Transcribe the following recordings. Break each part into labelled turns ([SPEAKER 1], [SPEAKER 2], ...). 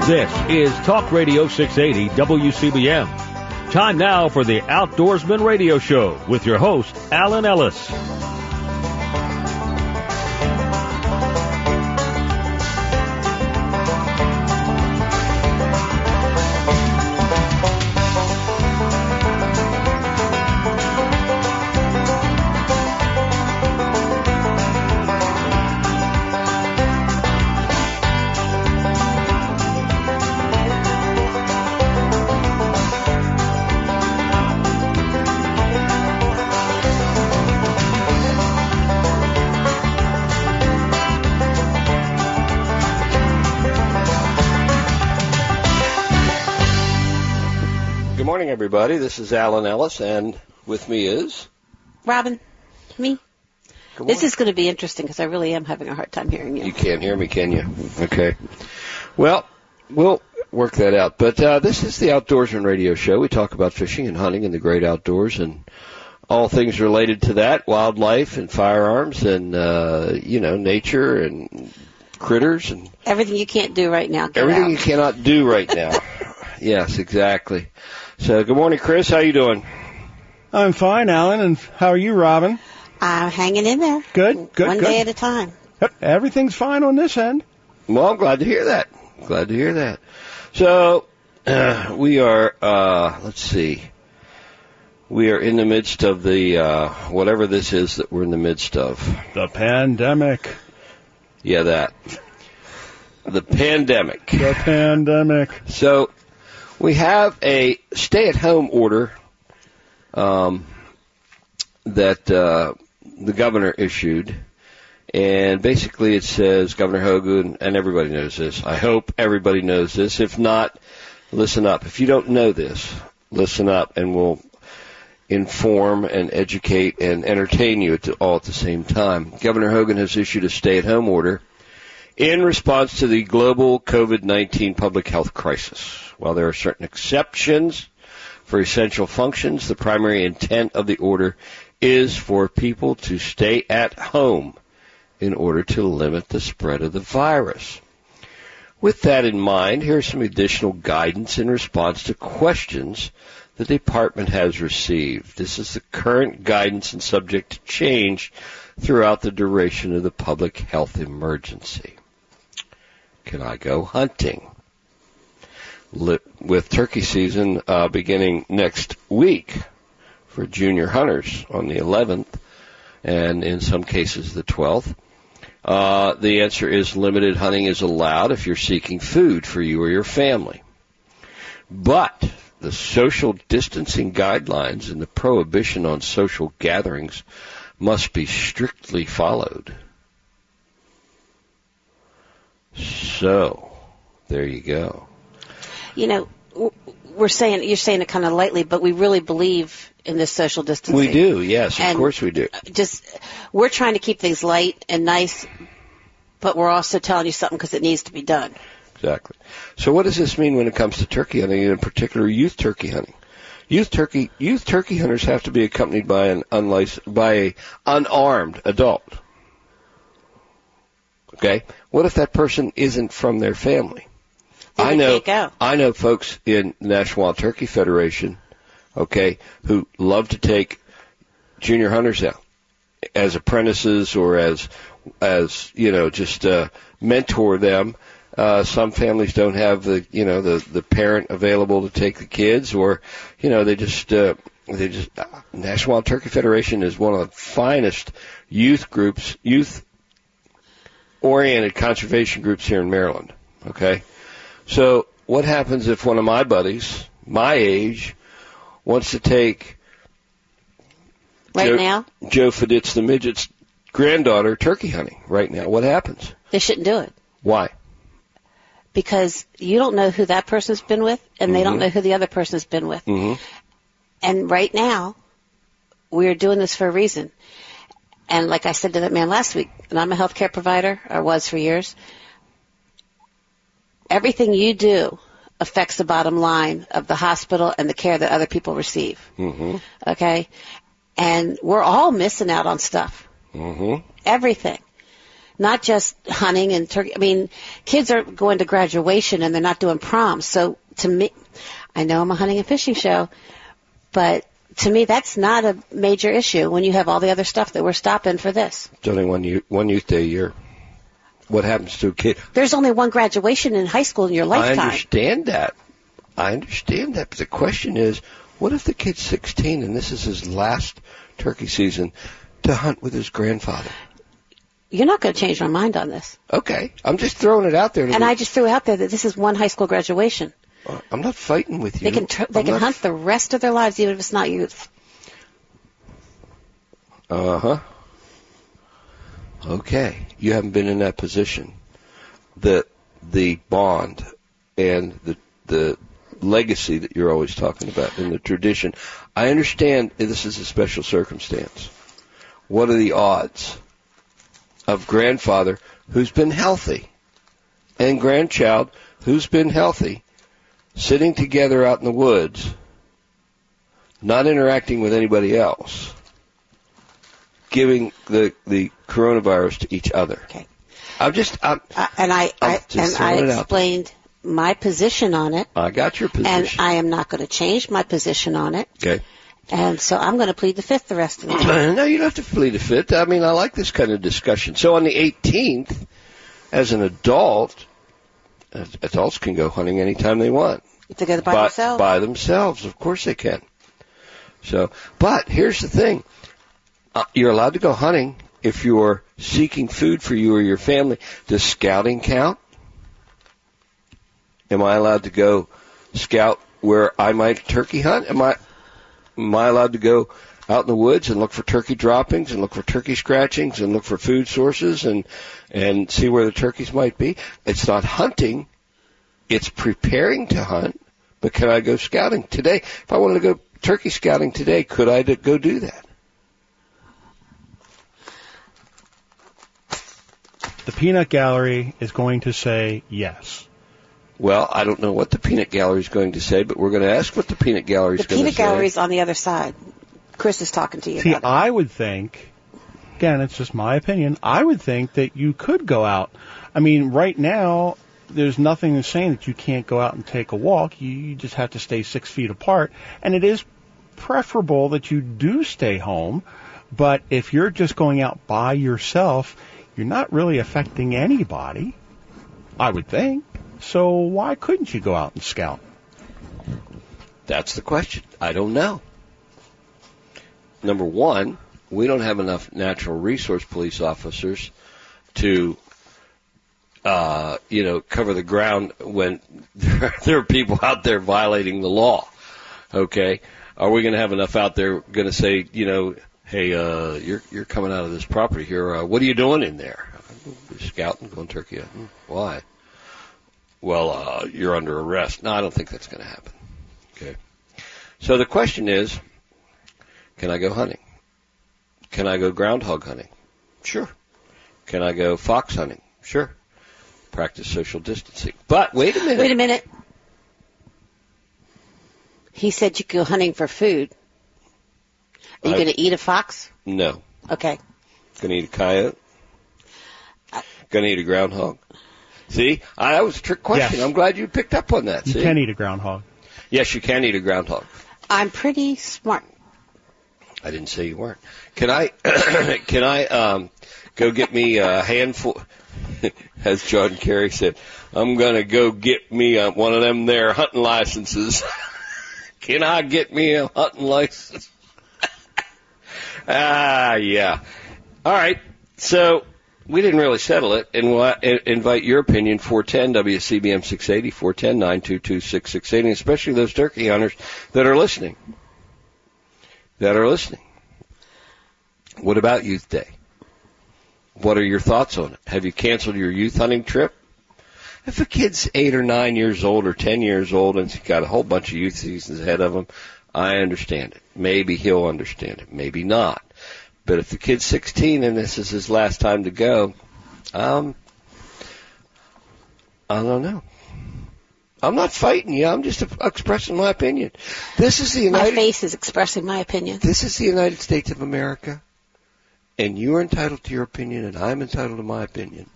[SPEAKER 1] This is Talk Radio 680 WCBM. Time now for the Outdoorsman Radio Show with your host, Alan Ellis.
[SPEAKER 2] Everybody, this is Alan Ellis, and with me is
[SPEAKER 3] Robin. Me. This is going to be interesting because I really am having a hard time hearing you.
[SPEAKER 2] You can't hear me, can you? Okay. Well, we'll work that out. But this is the Outdoorsman Radio Show. We talk about fishing and hunting and the great outdoors and all things related to that, wildlife and firearms and, nature and critters. And
[SPEAKER 3] everything you can't do right now.
[SPEAKER 2] Everything you cannot do right now. Yes, exactly. So, good morning, Chris. How you doing?
[SPEAKER 4] I'm fine, Alan. And how are you, Robin?
[SPEAKER 3] I'm hanging in there.
[SPEAKER 4] Good.
[SPEAKER 3] One day at a time.
[SPEAKER 4] Yep, everything's fine on this end.
[SPEAKER 2] Well, I'm glad to hear that. So, we are, let's see. We are in the midst of the, whatever this is that we're in the midst of.
[SPEAKER 4] The pandemic.
[SPEAKER 2] Yeah, that. The pandemic.
[SPEAKER 4] The pandemic.
[SPEAKER 2] So, we have a stay-at-home order that the governor issued, and basically it says, Governor Hogan, and everybody knows this. I hope everybody knows this. If not, listen up. If you don't know this, listen up, and we'll inform and educate and entertain you all at the same time. Governor Hogan has issued a stay-at-home order in response to the global COVID-19 public health crisis. While there are certain exceptions for essential functions, the primary intent of the order is for people to stay at home in order to limit the spread of the virus. With that in mind, here's some additional guidance in response to questions the department has received. This is the current guidance and subject to change throughout the duration of the public health emergency. Can I go hunting? With turkey season beginning next week for junior hunters on the 11th and in some cases the 12th, the answer is limited hunting is allowed if you're seeking food for you or your family. But the social distancing guidelines and the prohibition on social gatherings must be strictly followed. So, there you go.
[SPEAKER 3] You know, you're saying it kind of lightly, but we really believe in this social distancing.
[SPEAKER 2] We do, yes, of course we do.
[SPEAKER 3] We're trying to keep things light and nice, but we're also telling you something because it needs to be done.
[SPEAKER 2] Exactly. So what does this mean when it comes to turkey hunting, and in particular youth turkey hunting? Youth turkey hunters have to be accompanied by an unarmed adult. Okay? What if that person isn't from their family? I know folks in the National Wild Turkey Federation, okay, who love to take junior hunters out as apprentices or as mentor them. Some families don't have the parent available to take the kids, or National Wild Turkey Federation is one of the finest youth-oriented conservation groups here in Maryland. Okay. So what happens if one of my buddies, my age, wants to take
[SPEAKER 3] Joe
[SPEAKER 2] Fiditz the Midget's granddaughter turkey hunting right now? What happens?
[SPEAKER 3] They shouldn't do it.
[SPEAKER 2] Why?
[SPEAKER 3] Because you don't know who that person's been with, and they don't know who the other person's been with.
[SPEAKER 2] Mm-hmm.
[SPEAKER 3] And right now, we're doing this for a reason. And like I said to that man last week, and I'm a healthcare provider, or was for years, everything you do affects the bottom line of the hospital and the care that other people receive.
[SPEAKER 2] Mm-hmm.
[SPEAKER 3] Okay? And we're all missing out on stuff.
[SPEAKER 2] Mm-hmm.
[SPEAKER 3] Everything. not just hunting and turkey. I mean, kids are going to graduation and they're not doing prom. So to me, I know I'm a hunting and fishing show, but to me that's not a major issue when you have all the other stuff that we're stopping for this.
[SPEAKER 2] It's only one youth day a year. What happens to a kid?
[SPEAKER 3] There's only one graduation in high school in your lifetime.
[SPEAKER 2] I understand that. But the question is, what if the kid's 16 and this is his last turkey season to hunt with his grandfather?
[SPEAKER 3] You're not going to change my mind on this.
[SPEAKER 2] Okay. I'm just throwing it out there.
[SPEAKER 3] And I just threw out there that this is one high school graduation.
[SPEAKER 2] I'm not fighting with you.
[SPEAKER 3] They can hunt the rest of their lives even if it's not youth.
[SPEAKER 2] Uh-huh. Okay. You haven't been in that position. The bond and the legacy that you're always talking about and the tradition. I understand this is a special circumstance. What are the odds of grandfather who's been healthy and grandchild who's been healthy sitting together out in the woods, not interacting with anybody else, giving the coronavirus to each other?
[SPEAKER 3] Okay.
[SPEAKER 2] I
[SPEAKER 3] explained my position on it.
[SPEAKER 2] I got your position.
[SPEAKER 3] And I am not going to change my position on it.
[SPEAKER 2] Okay.
[SPEAKER 3] And so I'm going to plead the fifth the rest of the time.
[SPEAKER 2] No, you don't have to plead the fifth. I mean, I like this kind of discussion. So on the 18th, as an adult, adults can go hunting anytime they want.
[SPEAKER 3] If they go by themselves?
[SPEAKER 2] By themselves. Of course they can. So, but here's the thing. You're allowed to go hunting if you're seeking food for you or your family. Does scouting count? Am I allowed to go scout where I might turkey hunt? Am I allowed to go out in the woods and look for turkey droppings and look for turkey scratchings and look for food sources and see where the turkeys might be? It's not hunting. It's preparing to hunt. But can I go scouting today? If I wanted to go turkey scouting today, could I go do that?
[SPEAKER 4] The peanut gallery is going to say yes.
[SPEAKER 2] Well, I don't know what the peanut gallery is going to say, but we're going to ask what the peanut gallery is going to say.
[SPEAKER 3] The peanut gallery is on the other side. Chris is talking to you about it.
[SPEAKER 4] I would think, again, it's just my opinion, I would think that you could go out. I mean, right now, there's nothing saying that you can't go out and take a walk. You just have to stay 6 feet apart. And it is preferable that you do stay home. But if you're just going out by yourself, you're not really affecting anybody, I would think. So why couldn't you go out and scout?
[SPEAKER 2] That's the question. I don't know. Number one, we don't have enough natural resource police officers to, cover the ground when there are people out there violating the law. Okay? Are we going to have enough out there going to say, hey, you're coming out of this property here. What are you doing in there? I'm scouting, going turkey hunting. Why? Well, you're under arrest. No, I don't think that's going to happen. Okay. So the question is, can I go hunting? Can I go groundhog hunting? Sure. Can I go fox hunting? Sure. Practice social distancing. But wait a minute.
[SPEAKER 3] Wait a minute. He said you could go hunting for food. Are you going to eat a fox?
[SPEAKER 2] No.
[SPEAKER 3] Okay.
[SPEAKER 2] Going to eat a coyote? Going to eat a groundhog? See, that was a trick question. Yes. I'm glad you picked up on that.
[SPEAKER 4] You can eat a groundhog.
[SPEAKER 2] Yes, you can eat a groundhog.
[SPEAKER 3] I'm pretty smart.
[SPEAKER 2] I didn't say you weren't. Can I go get me a handful, as John Kerry said, I'm going to go get me one of them there hunting licenses. Can I get me a hunting license? Yeah. All right. So we didn't really settle it, and we'll invite your opinion, 410 WCBM 680, 410-922-6680, and especially those turkey hunters that are listening. What about Youth Day? What are your thoughts on it? Have you canceled your youth hunting trip? If a kid's 8 or 9 years old or 10 years old and he's got a whole bunch of youth seasons ahead of him, I understand it. Maybe he'll understand it. Maybe not. But if the kid's 16 and this is his last time to go, I don't know. I'm not fighting you. I'm just expressing my opinion. My
[SPEAKER 3] face is expressing my opinion.
[SPEAKER 2] This is the United States of America. And you are entitled to your opinion, and I'm entitled to my opinion.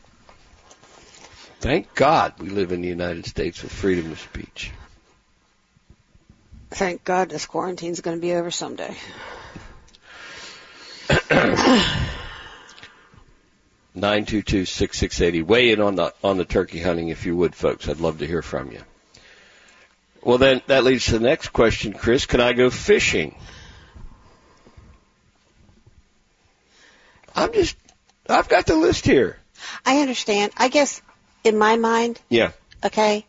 [SPEAKER 2] Thank God we live in the United States with freedom of speech.
[SPEAKER 3] Thank God this quarantine's going to be over someday.
[SPEAKER 2] 922-6680. Weigh in on the turkey hunting if you would, folks. I'd love to hear from you. Well, then that leads to the next question, Chris. Can I go fishing? I've got the list here.
[SPEAKER 3] I understand. I guess in my mind,
[SPEAKER 2] yeah.
[SPEAKER 3] Okay,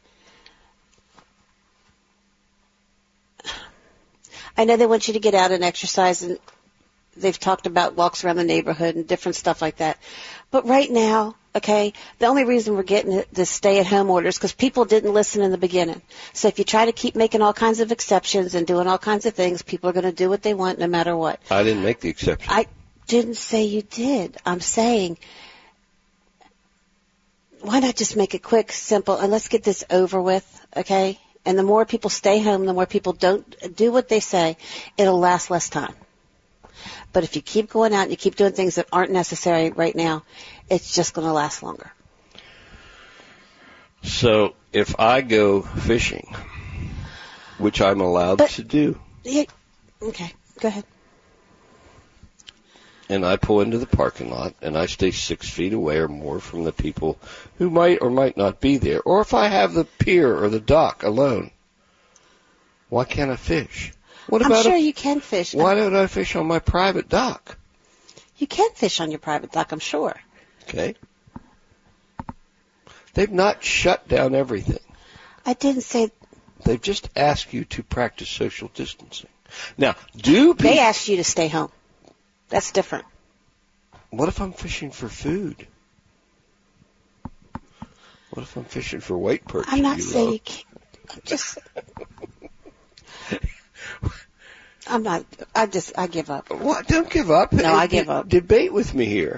[SPEAKER 3] I know they want you to get out and exercise, and they've talked about walks around the neighborhood and different stuff like that. But right now, okay, the only reason we're getting the stay-at-home orders because people didn't listen in the beginning. So if you try to keep making all kinds of exceptions and doing all kinds of things, people are going to do what they want no matter what.
[SPEAKER 2] I didn't make the exception.
[SPEAKER 3] I didn't say you did. I'm saying, why not just make it quick, simple, and let's get this over with, okay? And the more people stay home, the more people don't do what they say, it'll last less time. But if you keep going out and you keep doing things that aren't necessary right now, it's just going to last longer.
[SPEAKER 2] So if I go fishing, which I'm allowed to do.
[SPEAKER 3] Yeah, okay, go ahead.
[SPEAKER 2] And I pull into the parking lot, and I stay 6 feet away or more from the people who might or might not be there. Or if I have the pier or the dock alone, why can't I fish?
[SPEAKER 3] I'm sure you can fish.
[SPEAKER 2] Why don't I fish on my private dock?
[SPEAKER 3] You can fish on your private dock, I'm sure.
[SPEAKER 2] Okay. They've not shut down everything.
[SPEAKER 3] I didn't say...
[SPEAKER 2] They've just asked you to practice social distancing. Now, they
[SPEAKER 3] asked you to stay home. That's different.
[SPEAKER 2] What if I'm fishing for food? What if I'm fishing for white perch?
[SPEAKER 3] I'm not saying you can't. I'm just... I give up.
[SPEAKER 2] What? Don't give up.
[SPEAKER 3] No, I give up.
[SPEAKER 2] Debate with me here.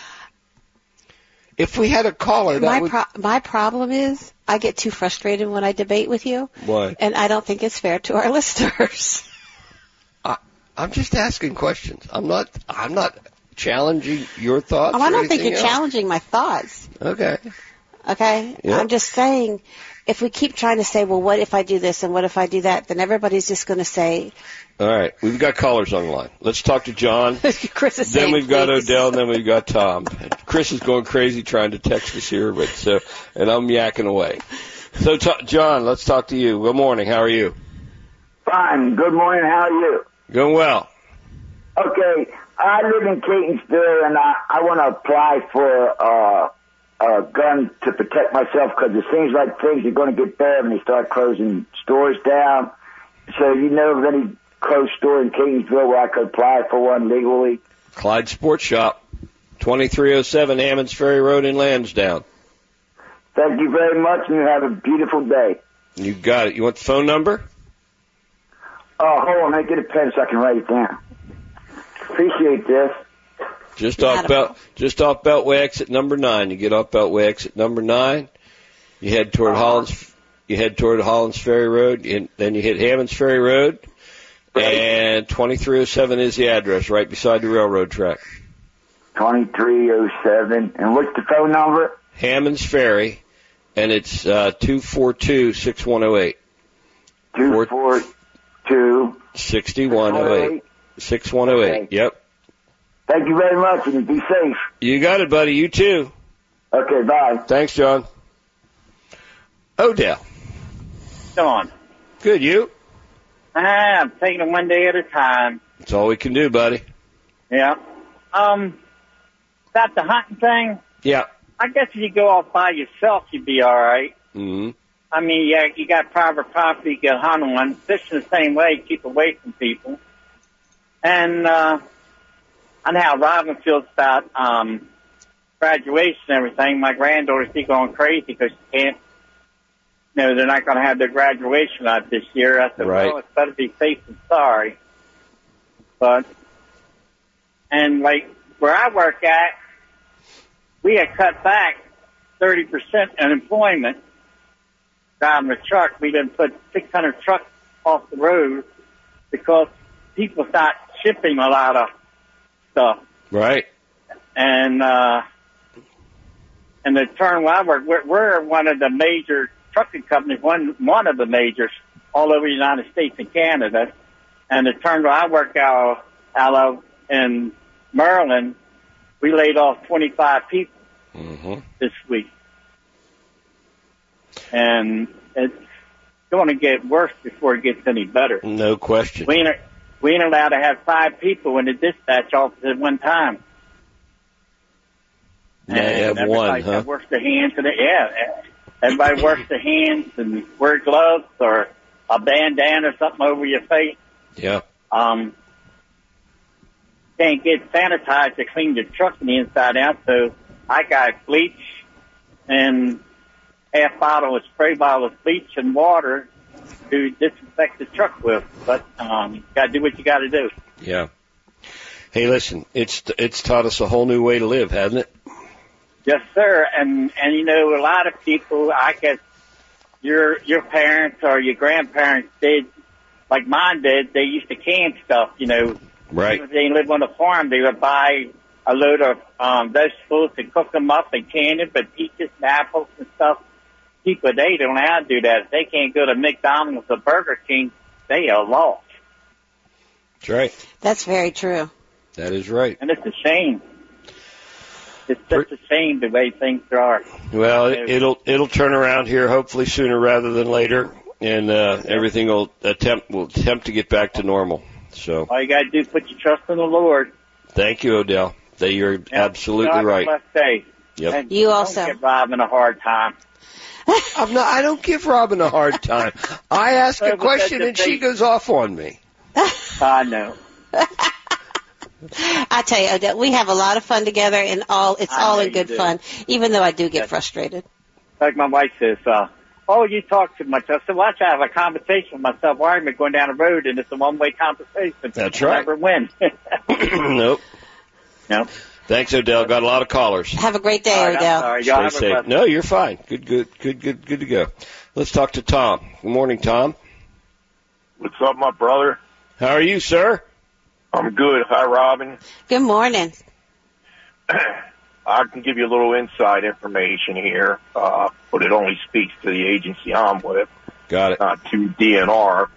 [SPEAKER 2] If we had a caller,
[SPEAKER 3] my problem is I get too frustrated when I debate with you.
[SPEAKER 2] Why?
[SPEAKER 3] And I don't think it's fair to our listeners.
[SPEAKER 2] I'm just asking questions. I'm not challenging your thoughts.
[SPEAKER 3] I don't think you're challenging my thoughts.
[SPEAKER 2] Okay.
[SPEAKER 3] Okay? Yep. I'm just saying, if we keep trying to say, well, what if I do this and what if I do that, then everybody's just going to say...
[SPEAKER 2] All right. We've got callers on the line. Let's talk to John.
[SPEAKER 3] Chris is
[SPEAKER 2] then
[SPEAKER 3] saying,
[SPEAKER 2] we've got
[SPEAKER 3] please.
[SPEAKER 2] Odell, and then we've got Tom. And Chris is going crazy trying to text us here, and I'm yakking away. So, John, let's talk to you. Good morning. How are you?
[SPEAKER 5] Fine. Good morning. How are you?
[SPEAKER 2] Going well.
[SPEAKER 5] Okay. I live in Catonsville, and I want to apply for a gun to protect myself because it seems like things are going to get bad when they start closing stores down. So you know of any closed store in Catonsville where I could apply for one legally?
[SPEAKER 2] Clyde Sports Shop, 2307 Hammonds Ferry Road in Lansdowne.
[SPEAKER 5] Thank you very much, and you have a beautiful day.
[SPEAKER 2] You got it. You want the phone number?
[SPEAKER 5] Hold on. Let me get a pen so I can write it down. Appreciate this.
[SPEAKER 2] Just off Beltway exit number 9. You get off Beltway exit number 9. You head toward Hollands Ferry Road, and then you hit Hammonds Ferry Road. Right. And 2307 is the address, right beside the railroad track.
[SPEAKER 5] 2307. And what's the phone number?
[SPEAKER 2] Hammonds Ferry, and it's 242-6108. 242-6108. 6108. Okay. Yep.
[SPEAKER 5] Thank you very much, and be safe.
[SPEAKER 2] You got it, buddy. You too.
[SPEAKER 5] Okay, bye.
[SPEAKER 2] Thanks, John. Odell.
[SPEAKER 6] Come on.
[SPEAKER 2] Good, you?
[SPEAKER 6] I'm taking it one day at a time.
[SPEAKER 2] That's all we can do, buddy.
[SPEAKER 6] Yeah. About the hunting thing?
[SPEAKER 2] Yeah.
[SPEAKER 6] I guess if you go off by yourself, you'd be all right.
[SPEAKER 2] Mm-hmm.
[SPEAKER 6] I mean, yeah, you got private property, you can hunt on. Fishing the same way, keep away from people. And I know how Robin feels about graduation and everything. My granddaughter's be going crazy because she can't. They're not going to have their graduation out this year. I said,
[SPEAKER 2] right.
[SPEAKER 6] Well, it's better be safe than sorry. And like where I work at, we had cut back 30% in employment. Driving a truck, we didn't put 600 trucks off the road because people start shipping a lot of stuff.
[SPEAKER 2] Right.
[SPEAKER 6] And the terminal I work, we're one of the major trucking companies, one of the majors all over the United States and Canada. And the terminal I work out of in Maryland, we laid off 25 people this week. And it's going to get worse before it gets any better.
[SPEAKER 2] No question.
[SPEAKER 6] We ain't allowed to have 5 people in the dispatch office at one time.
[SPEAKER 2] Now you have one, huh?
[SPEAKER 6] Works their hands and everybody works their hands and wear gloves or a bandana or something over your face.
[SPEAKER 2] Yeah.
[SPEAKER 6] Can't get sanitized to clean your truck from the inside out, so I got bleach and half bottle of spray bottle of bleach and water to disinfect the truck with. But gotta do what you gotta do.
[SPEAKER 2] Yeah. Hey, listen, it's taught us a whole new way to live, hasn't it?
[SPEAKER 6] Yes, sir. And you know, a lot of people, I guess your parents or your grandparents did, like mine did, they used to can stuff, you know.
[SPEAKER 2] Right.
[SPEAKER 6] If they lived on a farm, they would buy a load of vegetables and cook them up and can it, but peaches and apples and stuff, people, they don't know how to do that. If they can't go to McDonald's or Burger King, they are lost.
[SPEAKER 2] That's right.
[SPEAKER 3] That's very true.
[SPEAKER 2] That is right.
[SPEAKER 6] And it's a shame. It's just a shame the way things are.
[SPEAKER 2] Well, it'll turn around here hopefully sooner rather than later, and everything will attempt to get back to normal. So
[SPEAKER 6] all you got to do is put your trust in the Lord.
[SPEAKER 2] Thank you, Odell. You're absolutely right.
[SPEAKER 6] Have a blessed day.
[SPEAKER 2] Yep.
[SPEAKER 6] And
[SPEAKER 3] you also
[SPEAKER 6] don't give Robin a hard time.
[SPEAKER 2] I don't give Robin a hard time. I ask a question and she goes off on me.
[SPEAKER 6] I know.
[SPEAKER 3] I tell you, Odell, we have a lot of fun together, and it's all in good fun, even though I do get frustrated.
[SPEAKER 6] Like my wife says, oh, you talk too much. I said, watch, I have a conversation with myself. Why am I going down the road, and it's a one-way conversation?
[SPEAKER 2] That's right.
[SPEAKER 6] I'll never win.
[SPEAKER 2] Nope.
[SPEAKER 6] No.
[SPEAKER 2] Thanks, Odell. Got a lot of callers.
[SPEAKER 3] Have a great day, Odell.
[SPEAKER 6] Sorry.
[SPEAKER 2] Stay safe. No, you're fine. Good to go. Let's talk to Tom. Good morning, Tom.
[SPEAKER 7] What's up, my brother?
[SPEAKER 2] How are you, sir?
[SPEAKER 7] I'm good. Hi, Robin.
[SPEAKER 3] Good morning.
[SPEAKER 7] I can give you a little inside information here, but it only speaks to the agency I'm with.
[SPEAKER 2] Got it.
[SPEAKER 7] Not to DNR.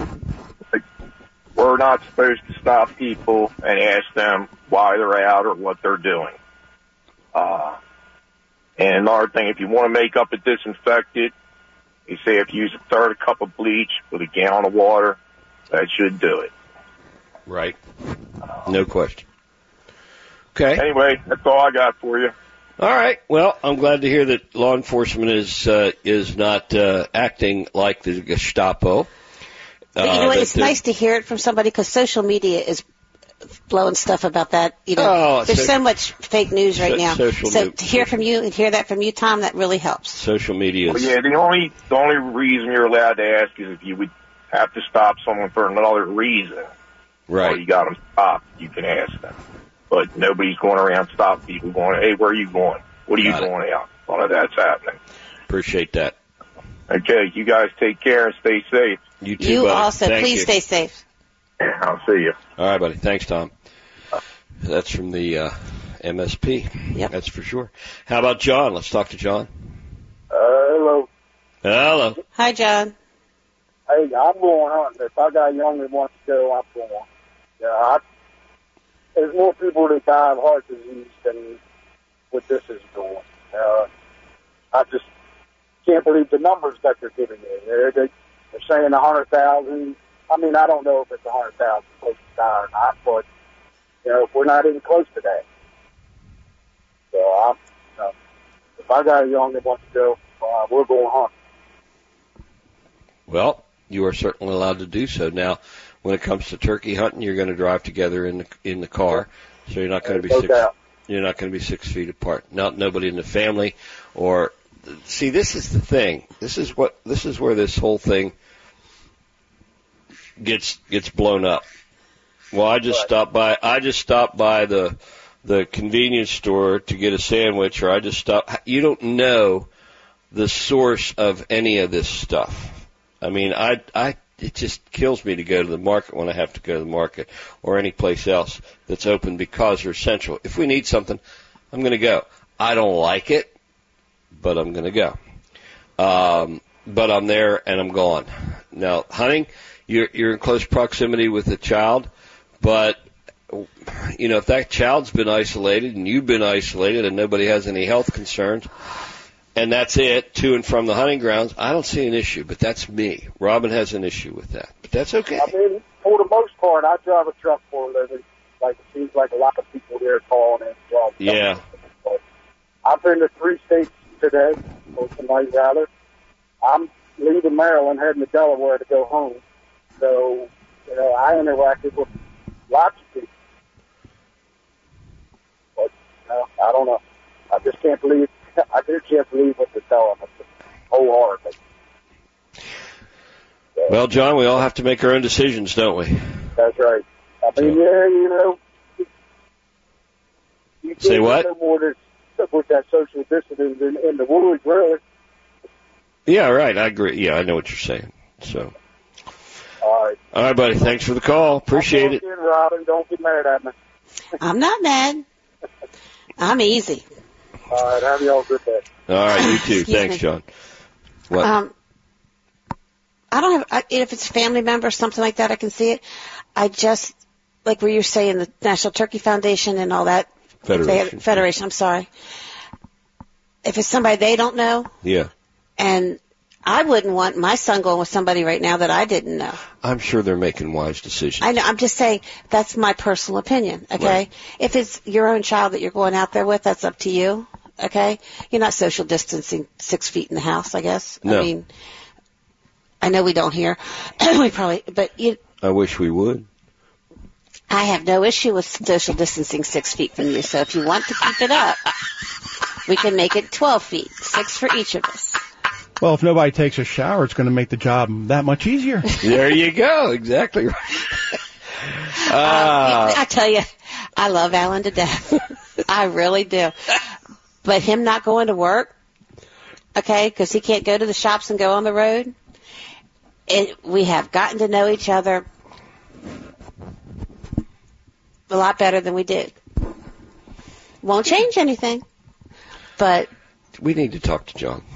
[SPEAKER 7] We're not supposed to stop people and ask them why they're out or what they're doing. And another thing, if you want to make up a disinfectant, you say if you use a third cup of bleach with a gallon of water, that should do it.
[SPEAKER 2] Right. No question. Okay.
[SPEAKER 7] Anyway, that's all I got for you.
[SPEAKER 2] All right. Well, I'm glad to hear that law enforcement is not acting like the Gestapo.
[SPEAKER 3] But you know what? It's nice to hear it from somebody because social media is blowing stuff about that. You know, there's so much fake news right now. So to hear from you and hear that from you, Tom, that really helps.
[SPEAKER 2] Social media.
[SPEAKER 7] Well, yeah. The only reason you're allowed to ask is if you would have to stop someone for another reason.
[SPEAKER 2] Right.
[SPEAKER 7] Or you got them stopped, you can ask them. But nobody's going around stopping people going, hey, where are you going? What are you going out? None of that's happening.
[SPEAKER 2] Appreciate that.
[SPEAKER 7] Okay, you guys take care and stay safe.
[SPEAKER 2] You too,
[SPEAKER 3] you
[SPEAKER 2] buddy.
[SPEAKER 3] Also.
[SPEAKER 2] Thank
[SPEAKER 3] Please
[SPEAKER 2] you.
[SPEAKER 3] Stay safe.
[SPEAKER 7] I'll see you.
[SPEAKER 2] All right, buddy. Thanks, Tom. That's from the MSP.
[SPEAKER 3] Yep.
[SPEAKER 2] That's for sure. How about John? Let's talk to John.
[SPEAKER 8] Hello.
[SPEAKER 2] Hello.
[SPEAKER 3] Hi, John.
[SPEAKER 8] Hey, I'm going hunting. If I got young that wants to go, I'm going. Yeah, there's more people that die of heart disease than what this is doing. I just can't believe the numbers that they're giving me. They're saying 100,000. I mean, I don't know if it's 100,000 close to die or not, but we're not even close to that. So if I got a young that wants to go, we're going hunting.
[SPEAKER 2] Well, you are certainly allowed to do so. Now, when it comes to turkey hunting, you're going to drive together in the car, so you're not going to be you're not going to be 6 feet apart. Nobody in the family or see. This is the thing. This is where this whole thing gets blown up. Well, I just stopped by the convenience store to get a sandwich, or I just stopped. You don't know the source of any of this stuff. I mean, I it just kills me to go to the market when I have to go to the market or any place else that's open because they're essential. If we need something, I'm going to go. I don't like it, but I'm going to go. But I'm there and I'm gone. Now, hunting, you're in close proximity with the child, but you know, if that child's been isolated and you've been isolated and nobody has any health concerns, and that's it, to and from the hunting grounds, I don't see an issue, but that's me. Robin has an issue with that, but that's okay.
[SPEAKER 8] I mean, for the most part, I drive a truck for a living. Like, it seems like a lot of people there calling in.
[SPEAKER 2] Yeah.
[SPEAKER 8] I've been to 3 states today, or tonight rather. I'm leaving Maryland, heading to Delaware to go home. So, you know, I interacted with lots of people. But, you know, I don't know. I just can't believe what they're telling us wholeheartedly. So,
[SPEAKER 2] well, John, we all have to make our own decisions, don't we?
[SPEAKER 8] That's right. I mean, yeah, you know. You
[SPEAKER 2] Say what?
[SPEAKER 8] No more with that social distancing in the woods, really.
[SPEAKER 2] Yeah, right. I agree. Yeah, I know what you're saying. So.
[SPEAKER 8] All
[SPEAKER 2] right, buddy. Thanks for the call. Appreciate it.
[SPEAKER 8] Robin, don't get mad at me.
[SPEAKER 3] I'm not mad. I'm easy.
[SPEAKER 8] All right, have you all a good day.
[SPEAKER 2] All right, you too.
[SPEAKER 3] Excuse
[SPEAKER 2] Thanks,
[SPEAKER 3] me.
[SPEAKER 2] John. What?
[SPEAKER 3] I don't have, if it's a family member or something like that, I can see it. I just, like where you're saying the National Turkey Foundation and all that. Federation, I'm sorry. If it's somebody they don't know.
[SPEAKER 2] Yeah.
[SPEAKER 3] And I wouldn't want my son going with somebody right now that I didn't know.
[SPEAKER 2] I'm sure they're making wise decisions.
[SPEAKER 3] I know. I'm just saying that's my personal opinion, okay?
[SPEAKER 2] Right.
[SPEAKER 3] If it's your own child that you're going out there with, that's up to you, okay? You're not social distancing 6 feet in the house, I guess.
[SPEAKER 2] No.
[SPEAKER 3] I mean, I know we don't here. We probably, but
[SPEAKER 2] I wish we would.
[SPEAKER 3] I have no issue with social distancing 6 feet from you, so if you want to keep it up, we can make it 12 feet, 6 for each of us.
[SPEAKER 4] Well, if nobody takes a shower, it's going to make the job that much easier.
[SPEAKER 2] There you go. Exactly right.
[SPEAKER 3] I tell you, I love Alan to death. I really do. But him not going to work, okay, because he can't go to the shops and go on the road, we have gotten to know each other a lot better than we did. Won't change anything, but...
[SPEAKER 2] We need to talk to John.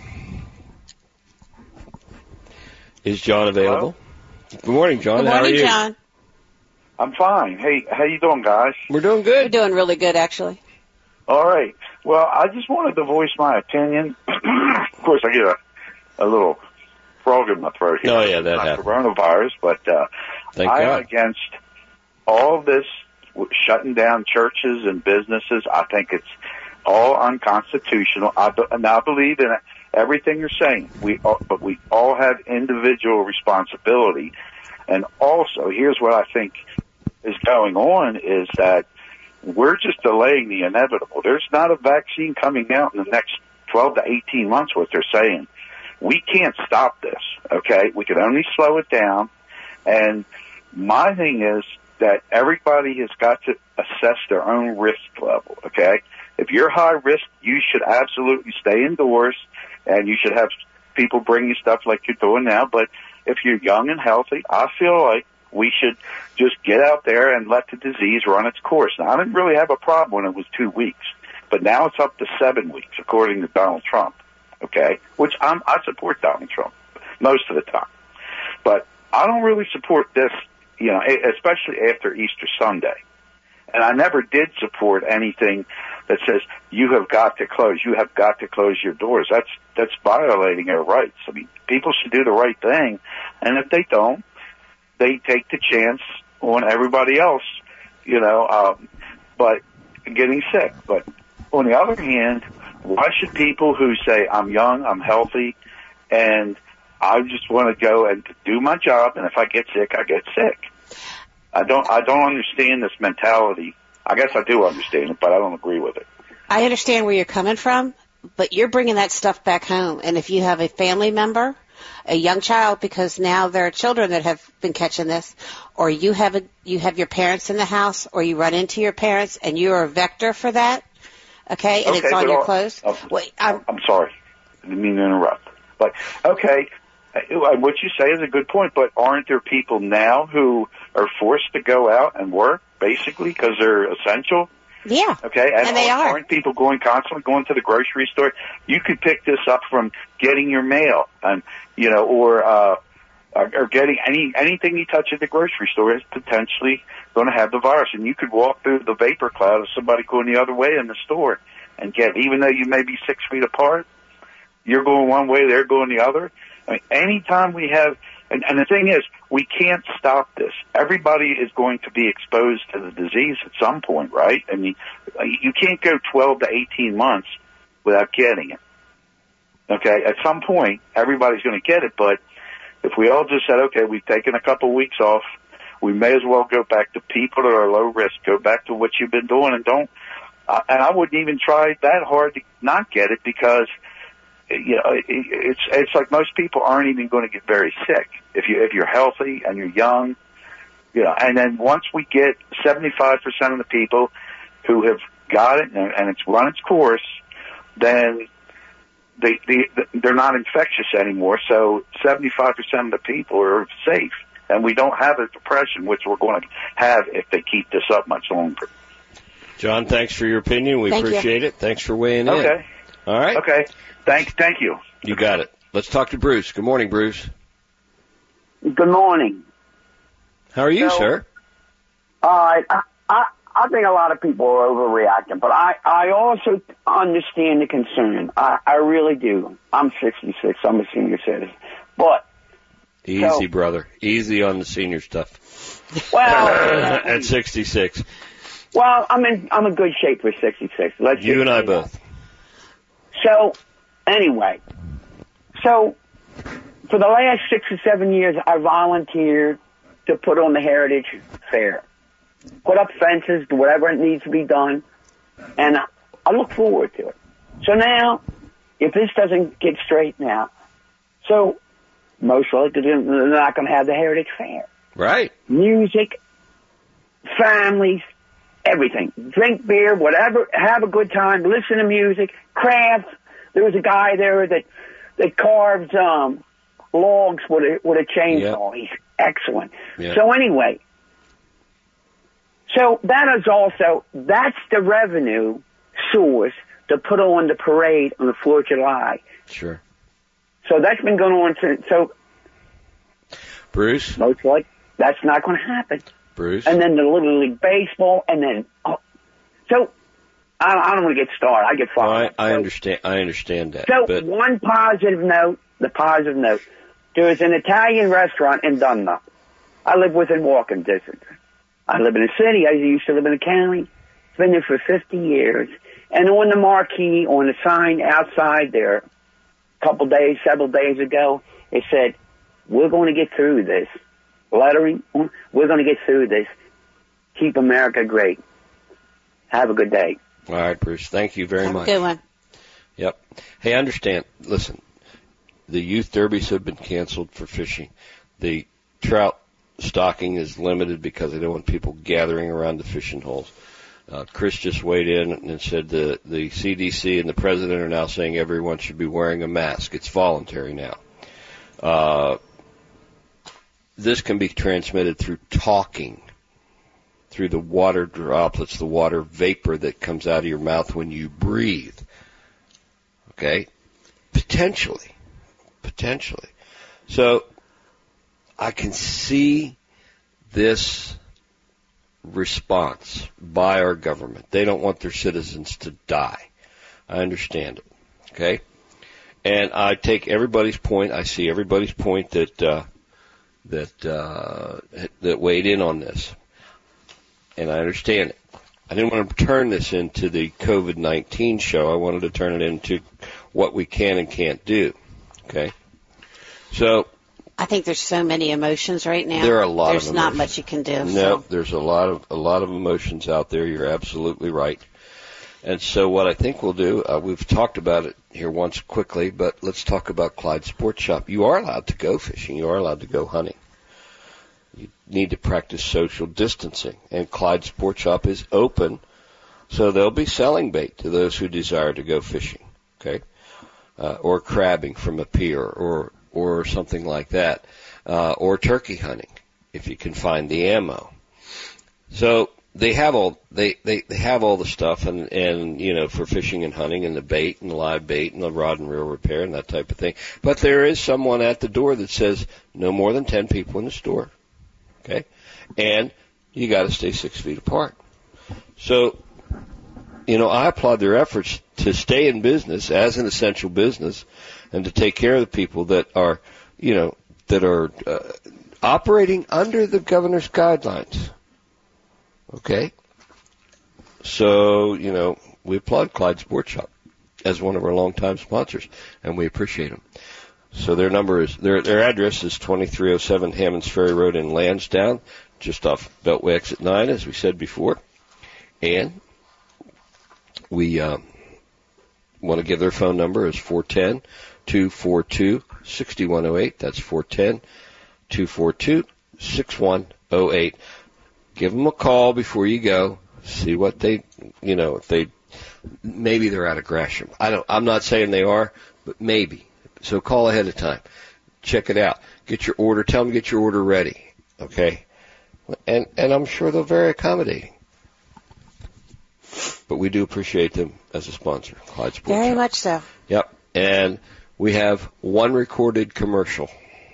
[SPEAKER 2] Is John available? Hello? Good morning, John.
[SPEAKER 3] Good morning,
[SPEAKER 2] How are you?
[SPEAKER 3] John.
[SPEAKER 9] I'm fine. Hey, how you doing, guys?
[SPEAKER 2] We're doing good.
[SPEAKER 3] We're doing really good, actually.
[SPEAKER 9] All right. Well, I just wanted to voice my opinion. Of course, I get a little frog in my throat here.
[SPEAKER 2] Oh, yeah, that happened.
[SPEAKER 9] Coronavirus, but
[SPEAKER 2] Thank
[SPEAKER 9] I'm
[SPEAKER 2] God.
[SPEAKER 9] against all this shutting down churches and businesses. I think it's all unconstitutional. I believe in everything you're saying. But we all have individual responsibility. And also, here's what I think is going on is that we're just delaying the inevitable. There's not a vaccine coming out in the next 12 to 18 months, what they're saying. We can't stop this, okay? We can only slow it down. And my thing is that everybody has got to assess their own risk level, okay? If you're high risk, you should absolutely stay indoors, and you should have people bring you stuff like you're doing now. But if you're young and healthy, I feel like we should just get out there and let the disease run its course. Now, I didn't really have a problem when it was 2 weeks, but now it's up to 7 weeks, according to Donald Trump, okay? Which I support Donald Trump most of the time. But I don't really support this, you know, especially after Easter Sunday. And I never did support anything that says you have got to close. You have got to close your doors. That's violating their rights. I mean, people should do the right thing, and if they don't, they take the chance on everybody else, you know, but getting sick. But on the other hand, why should people who say I'm young, I'm healthy, and I just want to go and do my job, and if I get sick, I get sick. I don't understand this mentality. I guess I do understand it, but I don't agree with it.
[SPEAKER 3] I understand where you're coming from, but you're bringing that stuff back home. And if you have a family member, a young child, because now there are children that have been catching this, or you have your parents in the house, or you run into your parents and you're a vector for that, okay, and it's on your clothes.
[SPEAKER 9] I'm sorry. I didn't mean to interrupt. But, okay, what you say is a good point, but aren't there people now who are forced to go out and work, basically, because they're essential?
[SPEAKER 3] Yeah.
[SPEAKER 9] Okay,
[SPEAKER 3] and they are.
[SPEAKER 9] Aren't people constantly going to the grocery store? You could pick this up from getting your mail, and or getting anything you touch at the grocery store is potentially going to have the virus, and you could walk through the vapor cloud of somebody going the other way in the store and get, even though you may be 6 feet apart, you're going one way, they're going the other. I mean, anytime we have, and the thing is, we can't stop this. Everybody is going to be exposed to the disease at some point, right? I mean, you can't go 12 to 18 months without getting it. Okay, at some point, everybody's going to get it, but if we all just said, okay, we've taken a couple weeks off, we may as well go back to people that are low risk, go back to what you've been doing, and don't, and I wouldn't even try that hard to not get it, because it's like most people aren't even going to get very sick if you're healthy and you're young, and then once we get 75% of the people who have got it and it's run its course, then they're not infectious anymore, so 75% of the people are safe, and we don't have a depression, which we're going to have if they keep this up much longer.
[SPEAKER 2] John, thanks for your opinion. We appreciate it. Thanks for weighing in.
[SPEAKER 9] Okay.
[SPEAKER 2] All right.
[SPEAKER 9] Okay. Thank you.
[SPEAKER 2] You got it. Let's talk to Bruce. Good morning, Bruce.
[SPEAKER 10] Good morning.
[SPEAKER 2] How are you, sir?
[SPEAKER 10] I think a lot of people are overreacting, but I also understand the concern. I really do. I'm 66. I'm a senior citizen. But
[SPEAKER 2] easy, brother. Easy on the senior stuff.
[SPEAKER 10] Well,
[SPEAKER 2] at 66.
[SPEAKER 10] Well, I'm in good shape for 66.
[SPEAKER 2] You and I both.
[SPEAKER 10] So, anyway, for the last 6 or 7 years, I volunteered to put on the Heritage Fair. Put up fences, do whatever needs to be done, and I look forward to it. So now, if this doesn't get straightened out, so most likely they're not going to have the Heritage Fair.
[SPEAKER 2] Right.
[SPEAKER 10] Music, families, everything. Drink beer, whatever, have a good time, listen to music, crafts. There was a guy there that carves logs with a chainsaw. Yep. He's excellent. Yep. So anyway, that's the revenue source to put on the parade on the 4th of July.
[SPEAKER 2] Sure.
[SPEAKER 10] So that's been going on
[SPEAKER 2] Bruce?
[SPEAKER 10] Most likely, that's not going to happen.
[SPEAKER 2] Bruce?
[SPEAKER 10] And then the Little League Baseball, and then, so I don't want to get started. I get fired.
[SPEAKER 2] I understand that.
[SPEAKER 10] So
[SPEAKER 2] but
[SPEAKER 10] the positive note, there's an Italian restaurant in Dunlop. I live within walking distance. I live in a city. I used to live in a county. It's been there for 50 years. And on the marquee, on the sign outside there, several days ago, it said, "We're going to get through this." Lettering, we're going to get through this. Keep America great. Have a good day.
[SPEAKER 2] All right, Bruce. Thank you very much.
[SPEAKER 3] Good one.
[SPEAKER 2] Yep. Hey, understand. Listen, the youth derbies have been canceled for fishing. The trout stocking is limited because they don't want people gathering around the fishing holes. Chris just weighed in and said the CDC and the president are now saying everyone should be wearing a mask. It's voluntary now. This can be transmitted through talking, through the water droplets, the water vapor that comes out of your mouth when you breathe. Okay? Potentially. So I can see this response by our government. They don't want their citizens to die. I understand it. Okay? And I take everybody's point. I see everybody's point that weighed in on this. And I understand it. I didn't want to turn this into the COVID-19 show. I wanted to turn it into what we can and can't do. Okay? So
[SPEAKER 3] I think there's so many emotions right now.
[SPEAKER 2] There are a lot of emotions.
[SPEAKER 3] There's not much you can do.
[SPEAKER 2] No, there's a lot of emotions out there. You're absolutely right. And so what I think we'll do, we've talked about it here once quickly, but let's talk about Clyde Sports Shop. You are allowed to go fishing. You are allowed to go hunting. You need to practice social distancing. And Clyde Sports Shop is open, so they'll be selling bait to those who desire to go fishing, okay? Or crabbing from a pier or or something like that, or turkey hunting if you can find the ammo. So they have all they have all the stuff and you know, for fishing and hunting and the bait and the live bait and the rod and reel repair and that type of thing. But there is someone at the door that says no more than 10 people in the store. Okay? And you got to stay 6 feet apart. So, you know, I applaud their efforts to stay in business as an essential business and to take care of the people that are, you know, that are operating under the governor's guidelines. Okay? So, you know, we applaud Clyde Sports Shop as one of our longtime sponsors, and we appreciate them. So their number is, their address is 2307 Hammonds Ferry Road in Lansdowne, just off Beltway Exit 9, as we said before. And we want to give their phone number is 410-242-6108. That's 410-242-6108. Give them a call before you go. See what they, you know, if they, maybe they're out of Gresham. I'm not saying they are, but maybe. So call ahead of time. Check it out. Get your order. Tell them to get your order ready. Okay? And I'm sure they're very accommodating. But we do appreciate them as a sponsor, Clyde Sports
[SPEAKER 3] Very
[SPEAKER 2] Shop.
[SPEAKER 3] much so.
[SPEAKER 2] Yep. And we have one recorded commercial.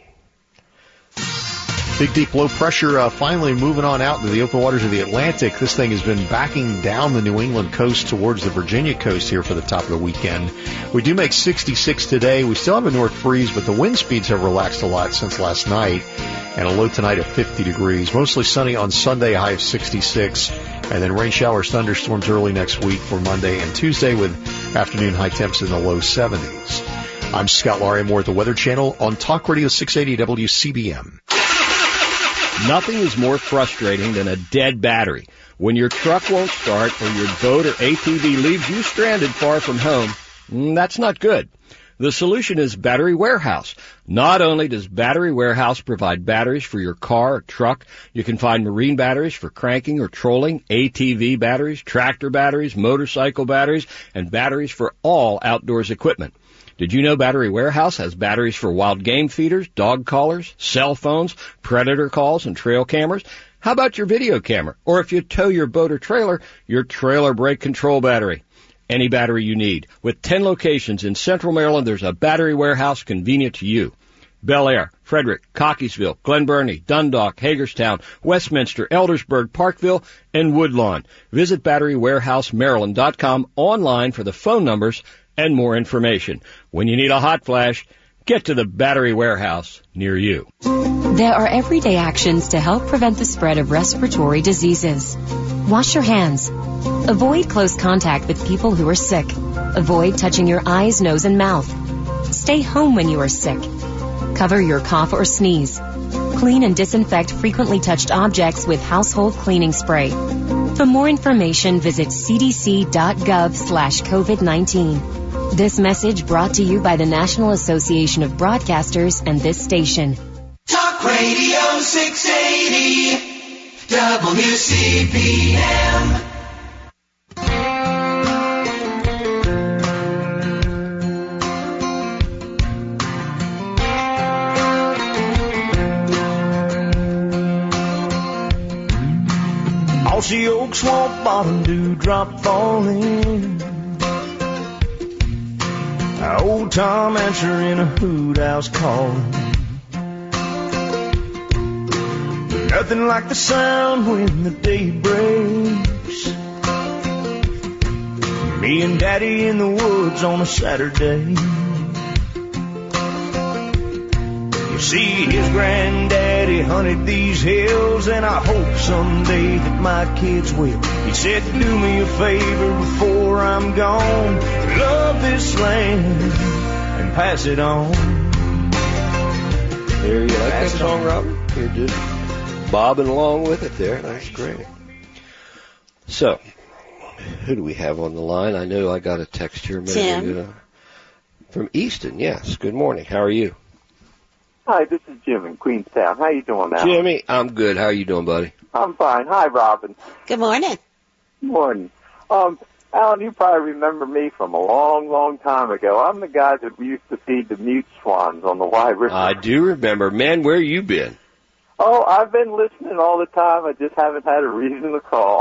[SPEAKER 11] Big, deep, low pressure finally moving on out into the open waters of the Atlantic. This thing has been backing down the New England coast towards the Virginia coast here for the top of the weekend. We do make 66 today. We still have a north breeze, but the wind speeds have relaxed a lot since last night. And a low tonight of 50 degrees. Mostly sunny on Sunday, high of 66. And then rain showers, thunderstorms early next week for Monday and Tuesday with afternoon high temps in the low 70s. I'm Scott Laurie, more at the Weather Channel on Talk Radio 680 WCBM.
[SPEAKER 1] Nothing is more frustrating than a dead battery. When your truck won't start or your boat or ATV leaves you stranded far from home, that's not good. The solution is Battery Warehouse. Not only does Battery Warehouse provide batteries for your car or truck, you can find marine batteries for cranking or trolling, ATV batteries, tractor batteries, motorcycle batteries, and batteries for all outdoors equipment. Did you know Battery Warehouse has batteries for wild game feeders, dog collars, cell phones, predator calls, and trail cameras? How about your video camera? Or if you tow your boat or trailer, your trailer brake control battery. Any battery you need. With 10 locations in Central Maryland, there's a Battery Warehouse convenient to you. Bel Air, Frederick, Cockeysville, Glen Burnie, Dundalk, Hagerstown, Westminster, Eldersburg, Parkville, and Woodlawn. Visit BatteryWarehouseMaryland.com online for the phone numbers and more information. When you need a hot flash, get to the Battery Warehouse near you.
[SPEAKER 12] There are everyday actions to help prevent the spread of respiratory diseases. Wash your hands. Avoid close contact with people who are sick. Avoid touching your eyes, nose, and mouth. Stay home when you are sick. Cover your cough or sneeze. Clean and disinfect frequently touched objects with household cleaning spray. For more information, visit cdc.gov/COVID-19. This message brought to you by the National Association of Broadcasters and this station.
[SPEAKER 13] Talk Radio 680 WCBM.
[SPEAKER 14] Mossy Oak, Swamp Bottom, dewdrop falling. Old Tom answering a hoot house calling. Nothing like the sound when the day breaks. Me and Daddy in the woods on a Saturday. You see, his granddaddy hunted these hills, and I hope someday that my kids will. He said, do me a favor before I'm gone. Love this land and pass it on.
[SPEAKER 2] There you go. Like that song, Robert? You're just bobbing along with it there. That's great. So, who do we have on the line? I know I got a text here.
[SPEAKER 3] Tim.
[SPEAKER 2] From Easton, yes. Good morning. How are you?
[SPEAKER 15] Hi, this is Jim in Queenstown. How you doing now?
[SPEAKER 2] Jimmy, I'm good. How are you doing, buddy?
[SPEAKER 15] I'm fine. Hi, Robin.
[SPEAKER 3] Good morning.
[SPEAKER 15] Morning. Alan, you probably remember me from a long, long time ago. I'm the guy that we used to feed the mute swans on the Wye River.
[SPEAKER 2] I do remember. Man, where you been?
[SPEAKER 15] Oh, I've been listening all the time. I just haven't had a reason to call.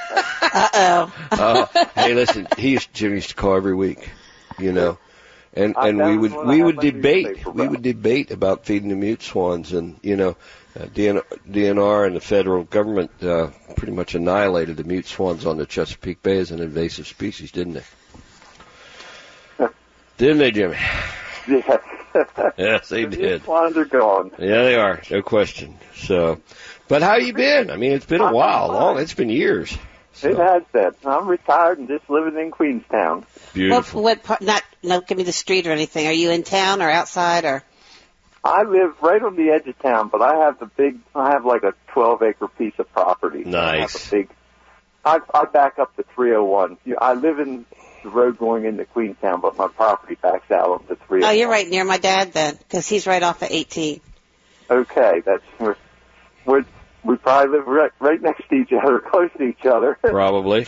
[SPEAKER 2] Hey, listen, Jim used to call every week, you know, and we would debate about feeding the mute swans, and you know, DNR and the federal government pretty much annihilated the mute swans on the Chesapeake Bay as an invasive species, didn't they? Didn't they, Jimmy?
[SPEAKER 15] Yes.
[SPEAKER 2] Yes, they did.
[SPEAKER 15] Mute swans are gone.
[SPEAKER 2] Yeah, they are, no question. So, but how you been? I mean, it's been a while, it's been years. So.
[SPEAKER 15] It has been. I'm retired and just living in Queenstown.
[SPEAKER 2] Beautiful.
[SPEAKER 3] What part? Not give me the street or anything. Are you in town or outside or?
[SPEAKER 15] I live right on the edge of town, but I have like a 12-acre piece of property.
[SPEAKER 2] Nice.
[SPEAKER 15] I back up to 301. I live in the road going into Queenstown, but my property backs out up to 301.
[SPEAKER 3] Oh, you're right near my dad then, because he's right off of 18.
[SPEAKER 15] Okay, we probably live right next to each other, close to each other.
[SPEAKER 2] Probably.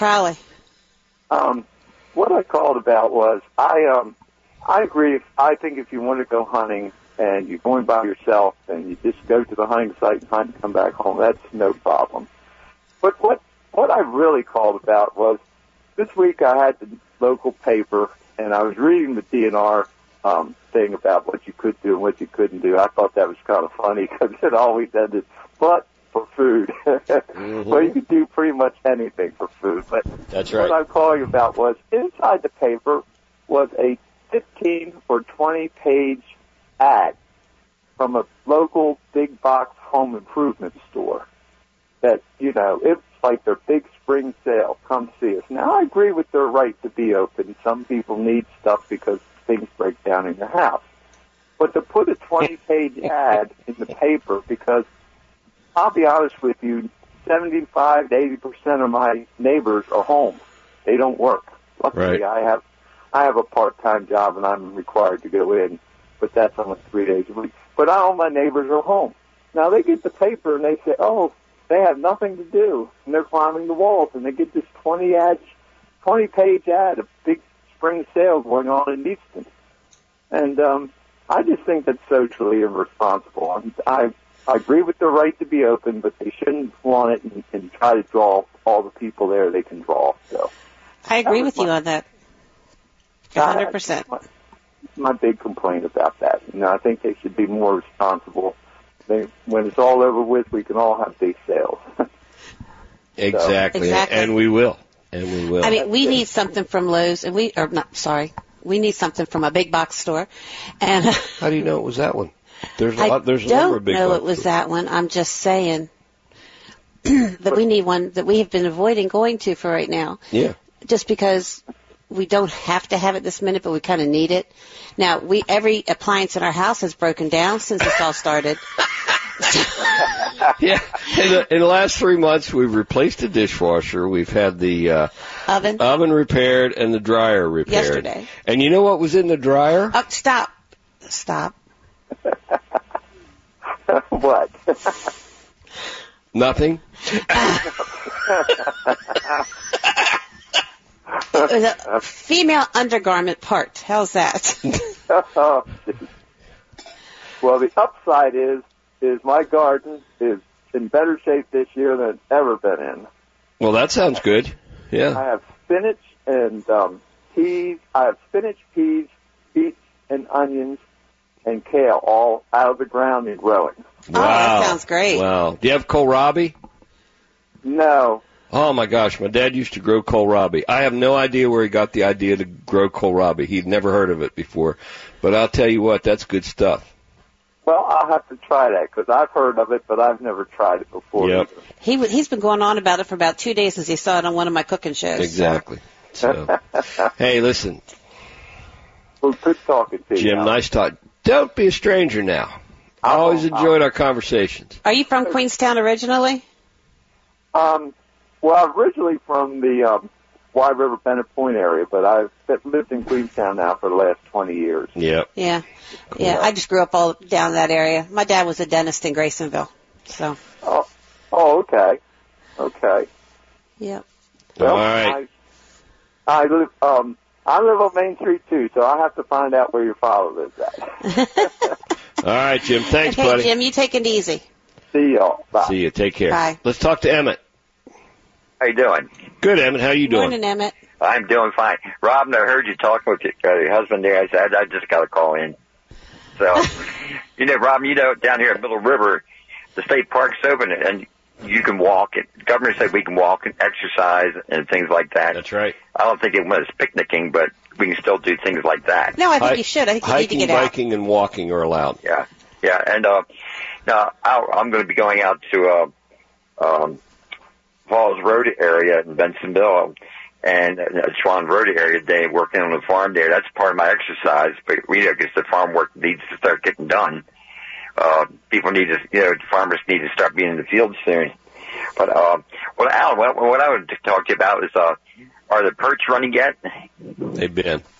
[SPEAKER 15] What I called about was I agree. I think if you want to go hunting and you're going by yourself and you just go to the hunting site and hunt and come back home, that's no problem. But what I really called about was this week I had the local paper and I was reading the DNR thing about what you could do and what you couldn't do. I thought that was kind of funny because it always ended, but for food.
[SPEAKER 2] Mm-hmm.
[SPEAKER 15] Well, you could do pretty much anything for food. But
[SPEAKER 2] that's right.
[SPEAKER 15] What I'm calling about was inside the paper was a 15 or 20 page ad from a local big box home improvement store that, you know, it's like their big spring sale. Come see us. Now, I agree with their right to be open. Some people need stuff because things break down in your house. But to put a 20-page ad in the paper, because I'll be honest with you, 75 to 80% of my neighbors are home. They don't work. Luckily,
[SPEAKER 2] right.
[SPEAKER 15] I have a part-time job and I'm required to go in, but that's only 3 days a week. But all my neighbors are home. Now they get the paper and they say, oh, they have nothing to do, and they're climbing the walls, and they get this 20-page ad of big spring sale going on in Easton. And I just think that's socially irresponsible. I agree with their right to be open, but they shouldn't want it and try to draw all the people there they can draw. So
[SPEAKER 3] I agree with you on that. 100%.
[SPEAKER 15] My big complaint about that. You know, I think they should be more responsible. When it's all over with, we can all have big sales.
[SPEAKER 2] Exactly. And we will. I
[SPEAKER 3] mean, we need something from Lowe's, and we need something from a big box store. And
[SPEAKER 2] how do you know it was that one? There's a number of big
[SPEAKER 3] I don't know it was that one. I'm just saying that we need one that we have been avoiding going to for right now.
[SPEAKER 2] Yeah.
[SPEAKER 3] Just because we don't have to have it this minute, but we kind of need it. Now, every appliance in our house has broken down since this all started.
[SPEAKER 2] Yeah. In the last 3 months, we've replaced the dishwasher. We've had the oven repaired and the dryer repaired.
[SPEAKER 3] Yesterday.
[SPEAKER 2] And you know what was in the dryer?
[SPEAKER 3] Stop.
[SPEAKER 15] What?
[SPEAKER 2] Nothing.
[SPEAKER 3] It was a female undergarment part. How's that?
[SPEAKER 15] Well, the upside is my garden is in better shape this year than it's ever been in.
[SPEAKER 2] Well, that sounds good. Yeah.
[SPEAKER 15] I have spinach and peas. I have spinach, peas, beets, and onions, and kale all out of the ground and growing.
[SPEAKER 2] Wow.
[SPEAKER 3] Oh, that sounds great.
[SPEAKER 2] Wow. Do you have kohlrabi?
[SPEAKER 15] No.
[SPEAKER 2] Oh, my gosh. My dad used to grow kohlrabi. I have no idea where he got the idea to grow kohlrabi. He'd never heard of it before. But I'll tell you what, that's good stuff.
[SPEAKER 15] Well, I'll have to try that because I've heard of it, but I've never tried it before.
[SPEAKER 2] Yep.
[SPEAKER 3] He's been going on about it for about 2 days since he saw it on one of my cooking shows.
[SPEAKER 2] Exactly. So, hey, listen.
[SPEAKER 15] Well, good talking to you.
[SPEAKER 2] Jim, nice talk. Don't be a stranger now. I always enjoyed our conversations.
[SPEAKER 3] Are you from Queenstown originally?
[SPEAKER 15] Well, I'm originally from the Wye River Bennett Point area, but I've lived in Queenstown now for the last 20 years.
[SPEAKER 2] Yep.
[SPEAKER 3] Yeah. Yeah, I just grew up all down that area. My dad was a dentist in Graysonville, so.
[SPEAKER 15] Oh, okay. Okay.
[SPEAKER 3] Yep.
[SPEAKER 15] Well,
[SPEAKER 2] all right.
[SPEAKER 15] I live on Main Street too, so I have to find out where your father lives at.
[SPEAKER 2] All right, Jim. Thanks,
[SPEAKER 3] okay,
[SPEAKER 2] buddy.
[SPEAKER 3] Jim, you take it easy.
[SPEAKER 15] See y'all. Bye.
[SPEAKER 2] See you. Take care.
[SPEAKER 3] Bye.
[SPEAKER 2] Let's talk to Emmett.
[SPEAKER 16] How you doing?
[SPEAKER 2] Good, Emmett. How you doing?
[SPEAKER 3] Morning, Emmett.
[SPEAKER 16] I'm doing fine. Rob, I heard you talking with your husband there. I said, I just got to call in. So, Rob, down here at Middle River, the state park's open and you can walk. The governor said we can walk and exercise and things like that.
[SPEAKER 2] That's right.
[SPEAKER 16] I don't think it was picnicking, but we can still do things like that.
[SPEAKER 3] No, I think you should. I think you need to get out.
[SPEAKER 2] Hiking, and walking are allowed.
[SPEAKER 16] Yeah. And now I'm going to be going out to Falls Road area in Bensonville and Swan Road area today, working on the farm there. That's part of my exercise, but because the farm work needs to start getting done. People need to, farmers need to start being in the field soon. But, Alan, what I would talk to you about is, are the perch running yet?
[SPEAKER 2] They've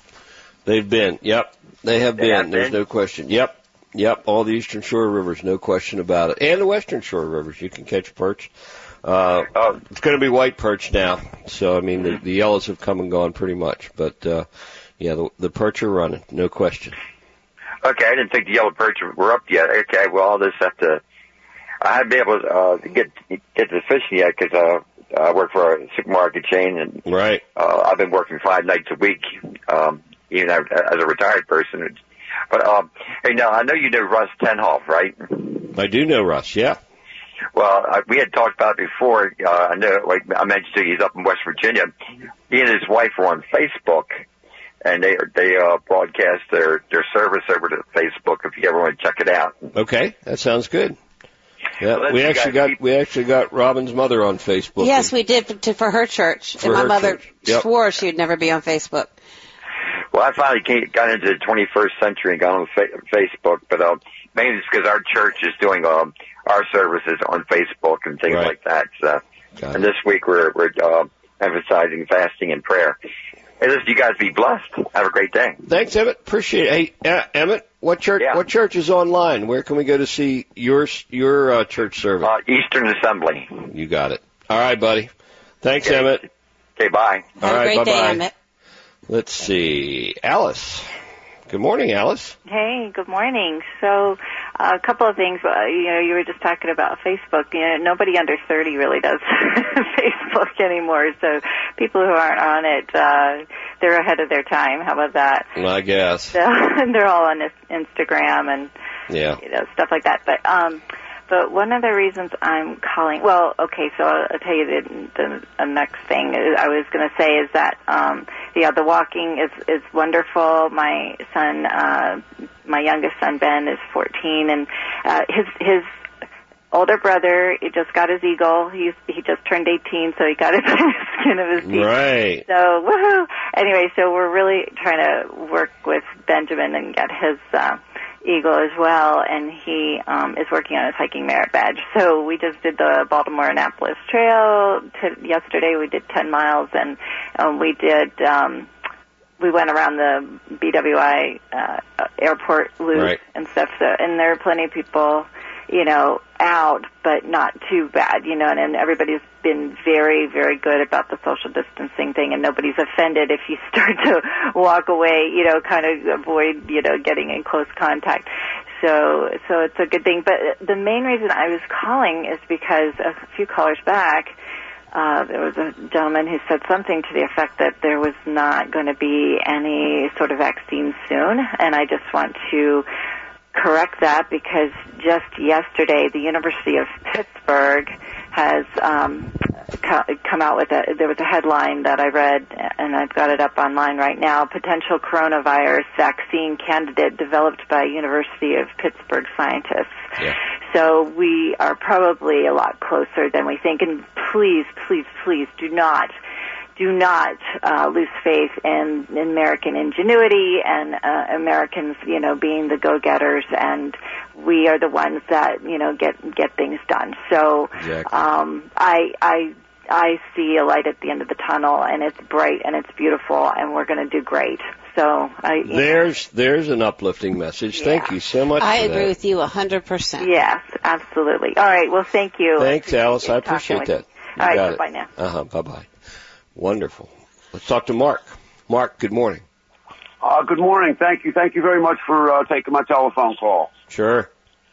[SPEAKER 2] been. Yep. They have been. There's no question. Yep. All the Eastern Shore rivers, no question about it. And the Western Shore rivers, you can catch perch. It's going to be white perch now. So, I mean, the yellows have come and gone pretty much. But, the perch are running, no question.
[SPEAKER 16] Okay, I didn't think the yellow perch were up yet. Okay, well, I'll just have to, I haven't been able to get to the fishing yet because I work for a supermarket chain and
[SPEAKER 2] right.
[SPEAKER 16] I've been working 5 nights a week, even as a retired person. But, hey, now, I know you know Russ Tenhoff, right?
[SPEAKER 2] I do know Russ, yeah.
[SPEAKER 16] Well, we had talked about it before. I know, like I mentioned to you, he's up in West Virginia. He and his wife are on Facebook. And they broadcast their service over to Facebook if you ever want to check it out.
[SPEAKER 2] Okay, that sounds good. Yeah,
[SPEAKER 16] well,
[SPEAKER 2] we actually got Robin's mother on Facebook.
[SPEAKER 3] Yes, we did for her church. And my mother swore she would never be on Facebook.
[SPEAKER 16] Well, I finally got into the 21st century and got on Facebook, but mainly it's because our church is doing our services on Facebook and things like that. So, and this week we're emphasizing fasting and prayer. Hey, listen, you guys be blessed. Have a great day.
[SPEAKER 2] Thanks, Emmett. Appreciate it. Hey, Emmett, what church? Yeah. What church is online? Where can we go to see your church service?
[SPEAKER 16] Eastern Assembly.
[SPEAKER 2] You got it. All right, buddy. Thanks, Emmett.
[SPEAKER 16] Okay, bye.
[SPEAKER 3] Have a great day, Emmett.
[SPEAKER 2] Let's see, Alice. Good morning, Alice.
[SPEAKER 17] Hey, good morning. So, a couple of things. You were just talking about Facebook. Nobody under 30 really does Facebook anymore. So, people who aren't on it, they're ahead of their time. How about that?
[SPEAKER 2] Well, I guess.
[SPEAKER 17] So, they're all on Instagram and stuff like that. But one of the reasons I'm calling, so I'll tell you the next thing I was going to say is that, the walking is wonderful. My son, my youngest son, Ben, is 14 and, his older brother, he just got his eagle. He just turned 18, so he got it by the skin of his teeth.
[SPEAKER 2] Right.
[SPEAKER 17] So, woohoo! Anyway, so we're really trying to work with Benjamin and get his, eagle as well, and he is working on his hiking merit badge. So we just did the Baltimore-Annapolis Trail yesterday. We did 10 miles, and we went around the BWI airport loop and stuff. So, and there are plenty of people, out, but not too bad, and everybody's been very, very good about the social distancing thing, and nobody's offended if you start to walk away, kind of avoid, getting in close contact. So it's a good thing. But the main reason I was calling is because a few callers back, there was a gentleman who said something to the effect that there was not going to be any sort of vaccine soon, and I just want to correct that because just yesterday the University of Pittsburgh has come out with there was a headline that I read, and I've got it up online right now, potential coronavirus vaccine candidate developed by University of Pittsburgh scientists. Yeah. So we are probably a lot closer than we think, and please, please, please do not lose faith in American ingenuity and Americans, being the go-getters, and we are the ones that, get things done. So exactly. I see a light at the end of the tunnel, and it's bright and it's beautiful, and we're going to do great. So
[SPEAKER 2] there's an uplifting message. Yeah. Thank you so much.
[SPEAKER 3] I agree with you 100%.
[SPEAKER 17] Yes, absolutely. All right. Well, thank you.
[SPEAKER 2] Thanks, Alice. I appreciate that.
[SPEAKER 17] All right. Bye now.
[SPEAKER 2] Bye bye. Wonderful. Let's talk to Mark. Mark, good morning.
[SPEAKER 18] Good morning. Thank you. Thank you very much for taking my telephone call.
[SPEAKER 2] Sure.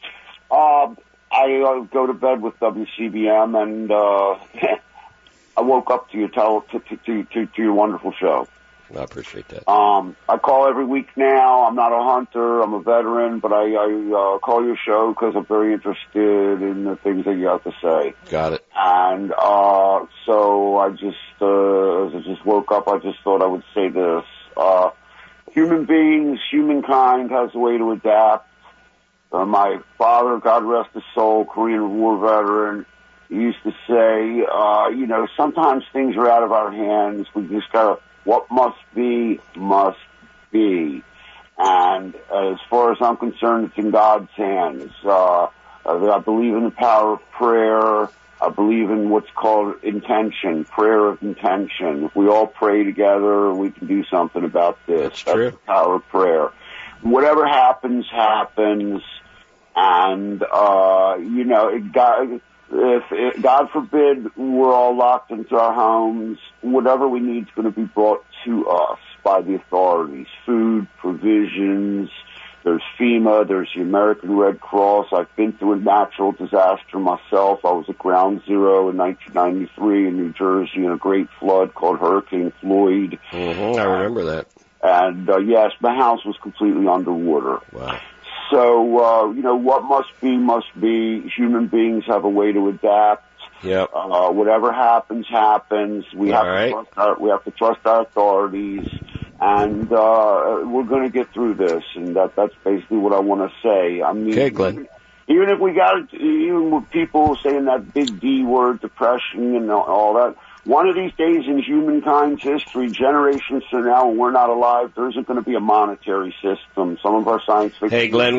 [SPEAKER 18] I go to bed with WCBM, and I woke up to your wonderful show.
[SPEAKER 2] I appreciate that.
[SPEAKER 18] I call every week now. I'm not a hunter. I'm a veteran, but I call your show because I'm very interested in the things that you have to say.
[SPEAKER 2] Got it.
[SPEAKER 18] And so I just, as I just woke up, I just thought I would say this. Human beings, humankind has a way to adapt. My father, God rest his soul, Korean War veteran, he used to say, sometimes things are out of our hands. We just gotta, what must be, must be. And as far as I'm concerned, it's in God's hands. I believe in the power of prayer. I believe in what's called intention, prayer of intention. If we all pray together, we can do something about this.
[SPEAKER 2] That's true.
[SPEAKER 18] The power of prayer. Whatever happens, happens. And, if God forbid we're all locked into our homes, whatever we need is going to be brought to us by the authorities. Food, provisions, there's FEMA, there's the American Red Cross. I've been through a natural disaster myself. I was at Ground Zero in 1993 in New Jersey in a great flood called Hurricane Floyd.
[SPEAKER 2] Mm-hmm, I remember that.
[SPEAKER 18] And, yes, my house was completely underwater.
[SPEAKER 2] Wow.
[SPEAKER 18] So, what must be. Human beings have a way to adapt.
[SPEAKER 2] Yep.
[SPEAKER 18] Whatever happens, happens. We have to trust our authorities, and we're going to get through this. And that's basically what I want to say. I mean,
[SPEAKER 2] okay, Glenn.
[SPEAKER 18] Even with people saying that big D word, depression, and all that. One of these days in humankind's history, generations from now, when we're not alive, there isn't going to be a monetary system. Some of our science fiction.
[SPEAKER 2] Hey, Glenn,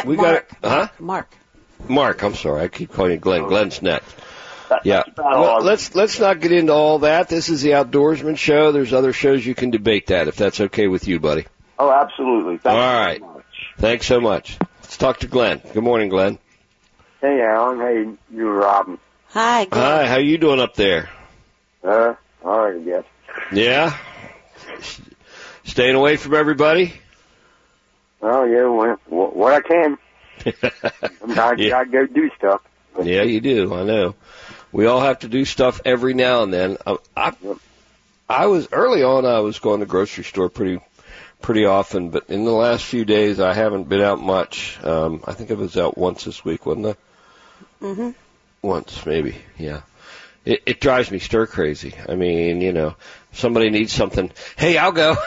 [SPEAKER 2] Mark, I'm sorry, I keep calling you Glenn. Glenn's next. Yeah. Well, let's not get into all that. This is the Outdoorsman Show. There's other shows you can debate that, if that's okay with you, buddy.
[SPEAKER 18] Oh, absolutely. Thank you so much.
[SPEAKER 2] Thanks so much. Let's talk to Glenn. Good morning, Glenn.
[SPEAKER 19] Hey, Alan. Hey, you, Robin.
[SPEAKER 3] Hi, Glenn.
[SPEAKER 2] Hi, how you doing up there?
[SPEAKER 19] All right, I guess.
[SPEAKER 2] Yeah? Staying away from everybody?
[SPEAKER 19] Oh, yeah, what I can. I gotta go do stuff.
[SPEAKER 2] Yeah, you do. I know. We all have to do stuff every now and then. I was early on. I was going to the grocery store pretty often, but in the last few days, I haven't been out much. I think I was out once this week, wasn't I?
[SPEAKER 3] Mm-hmm.
[SPEAKER 2] Once, maybe. Yeah. It drives me stir crazy. I mean, somebody needs something. Hey, I'll go.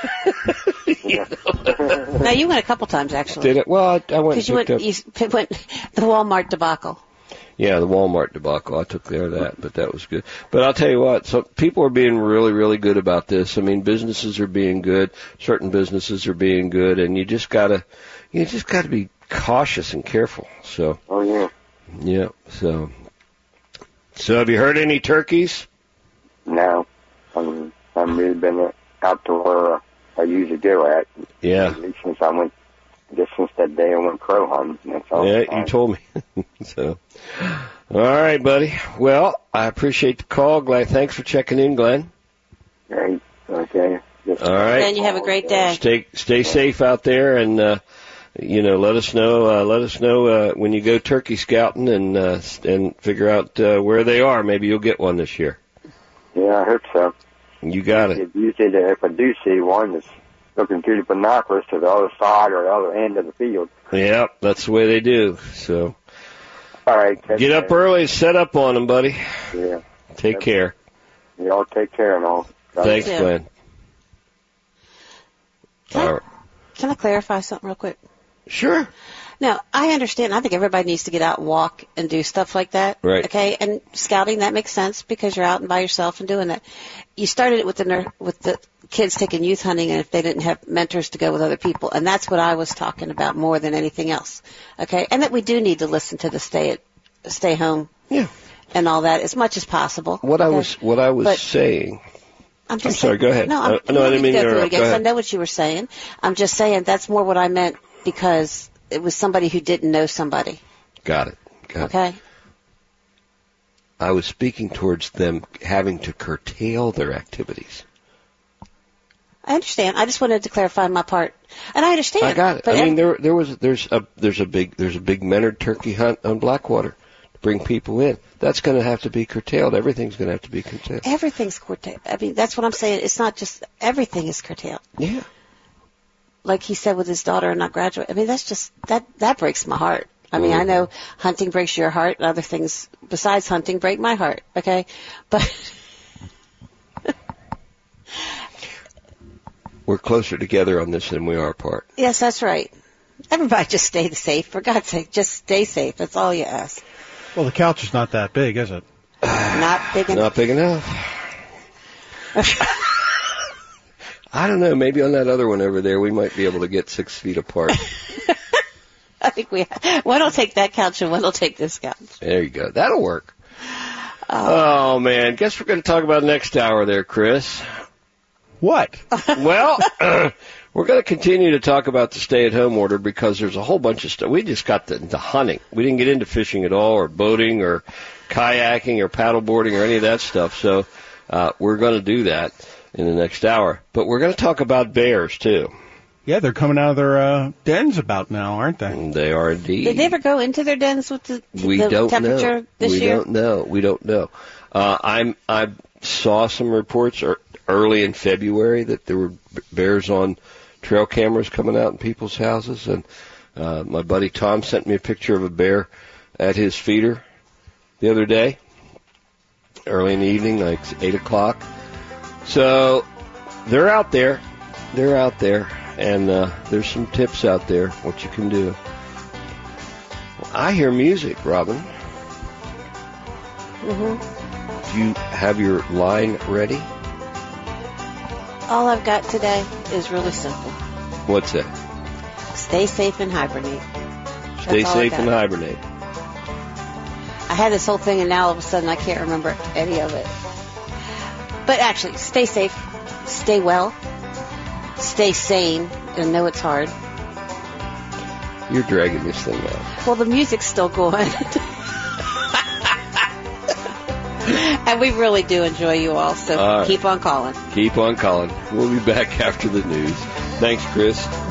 [SPEAKER 3] No, you went a couple times actually.
[SPEAKER 2] Did it? Well, I went.
[SPEAKER 3] Because you went the Walmart debacle.
[SPEAKER 2] Yeah, the Walmart debacle. I took care of that, but that was good. But I'll tell you what, so people are being really, really good about this. I mean, businesses are being good. Certain businesses are being good, and you just gotta be cautious and careful. So.
[SPEAKER 19] Oh yeah.
[SPEAKER 2] Yeah. So have you heard any turkeys?
[SPEAKER 19] No, I haven't really been out to where I usually go at.
[SPEAKER 2] Yeah.
[SPEAKER 19] Since that day I went crow hunting. That's all.
[SPEAKER 2] Yeah, you told me. So, all right, buddy. Well, I appreciate the call, Glenn. Thanks for checking in, Glenn.
[SPEAKER 19] Okay. All
[SPEAKER 2] right.
[SPEAKER 3] Glenn, you have a great day.
[SPEAKER 2] Stay safe out there, and let us know when you go turkey scouting and figure out where they are. Maybe you'll get one this year.
[SPEAKER 19] Yeah, I hope so.
[SPEAKER 2] You got it.
[SPEAKER 19] Usually, if I do see one, it's looking through the binoculars to the other side or the other end of the field.
[SPEAKER 2] Yeah, that's the way they do. So,
[SPEAKER 19] all right.
[SPEAKER 2] Get up early, set up on them, buddy.
[SPEAKER 19] Yeah.
[SPEAKER 2] Take care.
[SPEAKER 19] Y'all take care and all.
[SPEAKER 2] Thanks, Glenn.
[SPEAKER 3] Can I clarify something real quick?
[SPEAKER 2] Sure.
[SPEAKER 3] Now, I understand. I think everybody needs to get out and walk and do stuff like that.
[SPEAKER 2] Right.
[SPEAKER 3] Okay. And scouting, that makes sense because you're out and by yourself and doing that. You started it with the kids taking youth hunting, and if they didn't have mentors to go with other people, and that's what I was talking about more than anything else. Okay. And that we do need to listen to the stay home.
[SPEAKER 2] Yeah.
[SPEAKER 3] And all that as much as possible.
[SPEAKER 2] What I was saying. I'm sorry. Go ahead.
[SPEAKER 3] No, I
[SPEAKER 2] didn't mean to interrupt.
[SPEAKER 3] I know what you were saying. I'm just saying that's more what I meant because it was somebody who didn't know somebody.
[SPEAKER 2] Got it.
[SPEAKER 3] Okay.
[SPEAKER 2] I was speaking towards them having to curtail their activities.
[SPEAKER 3] I understand. I just wanted to clarify my part, and I understand.
[SPEAKER 2] I got it.
[SPEAKER 3] But
[SPEAKER 2] I mean, there's a big Menard turkey hunt on Blackwater to bring people in. That's going to have to be curtailed. Everything's going to have to be curtailed.
[SPEAKER 3] Everything's curtailed. I mean, that's what I'm saying. It's not just everything is curtailed.
[SPEAKER 2] Yeah.
[SPEAKER 3] Like he said with his daughter and not graduate. I mean, that's just that breaks my heart. I mean, I know hunting breaks your heart, and other things besides hunting break my heart. Okay, but.
[SPEAKER 2] We're closer together on this than we are apart.
[SPEAKER 3] Yes, that's right. Everybody just stay safe. For God's sake, just stay safe. That's all you ask.
[SPEAKER 4] Well, the couch is not that big, is it?
[SPEAKER 3] Not big enough.
[SPEAKER 2] Not big enough. I don't know. Maybe on that other one over there, we might be able to get 6 feet apart.
[SPEAKER 3] I think one will take that couch and one will take this couch.
[SPEAKER 2] There you go. That'll work. Oh man. Guess we're going to talk about next hour there, Chris.
[SPEAKER 4] What?
[SPEAKER 2] Well, we're going to continue to talk about the stay-at-home order because there's a whole bunch of stuff. We just got into hunting. We didn't get into fishing at all, or boating, or kayaking, or paddleboarding, or any of that stuff. So we're going to do that in the next hour. But we're going to talk about bears, too.
[SPEAKER 4] Yeah, they're coming out of their dens about now, aren't they?
[SPEAKER 2] They are indeed.
[SPEAKER 3] Did they ever go into their dens with the temperature this year?
[SPEAKER 2] We don't know. I saw some reports early in February that there were bears on trail cameras coming out in people's houses, and my buddy Tom sent me a picture of a bear at his feeder the other day, early in the evening, like 8 o'clock. So they're out there, and there's some tips out there what you can do. I hear music, Robin.
[SPEAKER 3] Mm-hmm.
[SPEAKER 2] Do you have your line ready?
[SPEAKER 3] All I've got today is really simple.
[SPEAKER 2] What's that?
[SPEAKER 3] Stay safe and hibernate.
[SPEAKER 2] Stay safe and hibernate.
[SPEAKER 3] I had this whole thing, and now all of a sudden I can't remember any of it. But actually, stay safe, stay well, stay sane, and know it's hard.
[SPEAKER 2] You're dragging this thing out.
[SPEAKER 3] Well, the music's still going. And we really do enjoy you all, so keep on calling.
[SPEAKER 2] Keep on calling. We'll be back after the news. Thanks, Chris.